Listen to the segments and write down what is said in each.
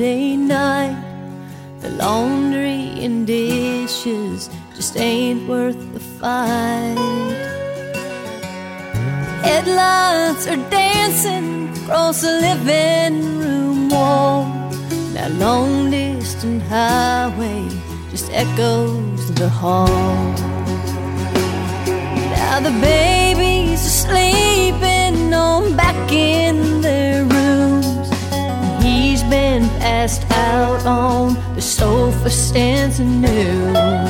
Friday night. The laundry and dishes just ain't worth the fight. Headlights are dancing across the living room wall. That long distant highway just echoes the hall. Now the babies are sleeping on back in their rooms. He's been passed out on the sofa since noon.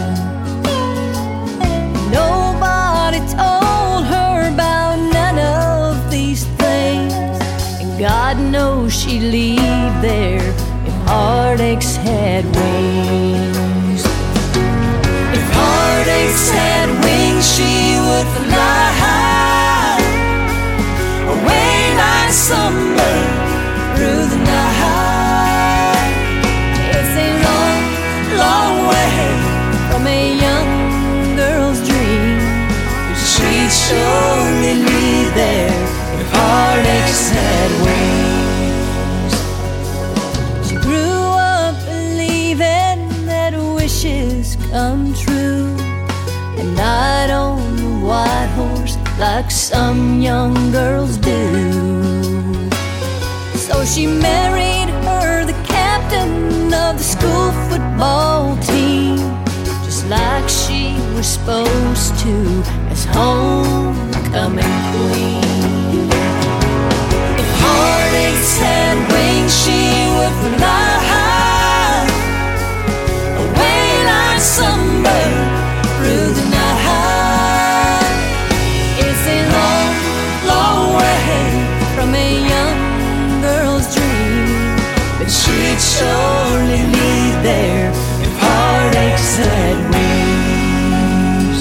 Nobody told her about none of these things, and God knows she'd leave there if heartaches had wings. If heartaches had wings, she would fly high, away like some bird through the night. It's a long, long way from a young girl's dream, but she'd surely leave there if heartaches had wings. She grew up believing that wishes come true, and ride on the white horse like some young girls do. So she married her, the captain of the school football team, just like she was supposed to, as homecoming queen. If heartaches had wings, she would fly high, away like some bird through the night. It's a long, long way from a young girl's dream, but she'd surely leave there if heartaches had wings.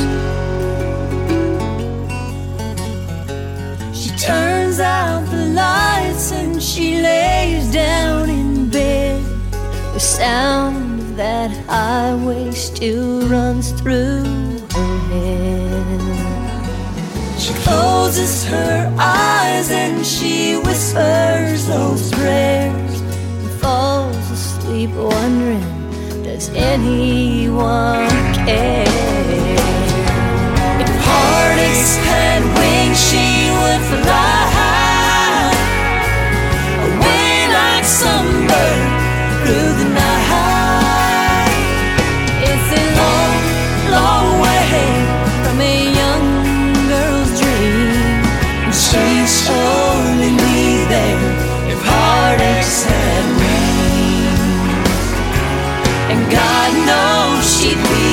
She turns out the lights and she lays down in bed. The sound of that highway still runs through her head. She closes her eyes and she whispers those prayers and falls asleep wondering, does anyone care? If heartaches had wings, she would fly high, away like some bird through the night. It's a long, long way from a young girl's dream, and she'd surely leave there if heartaches had wings. And God knows she'd be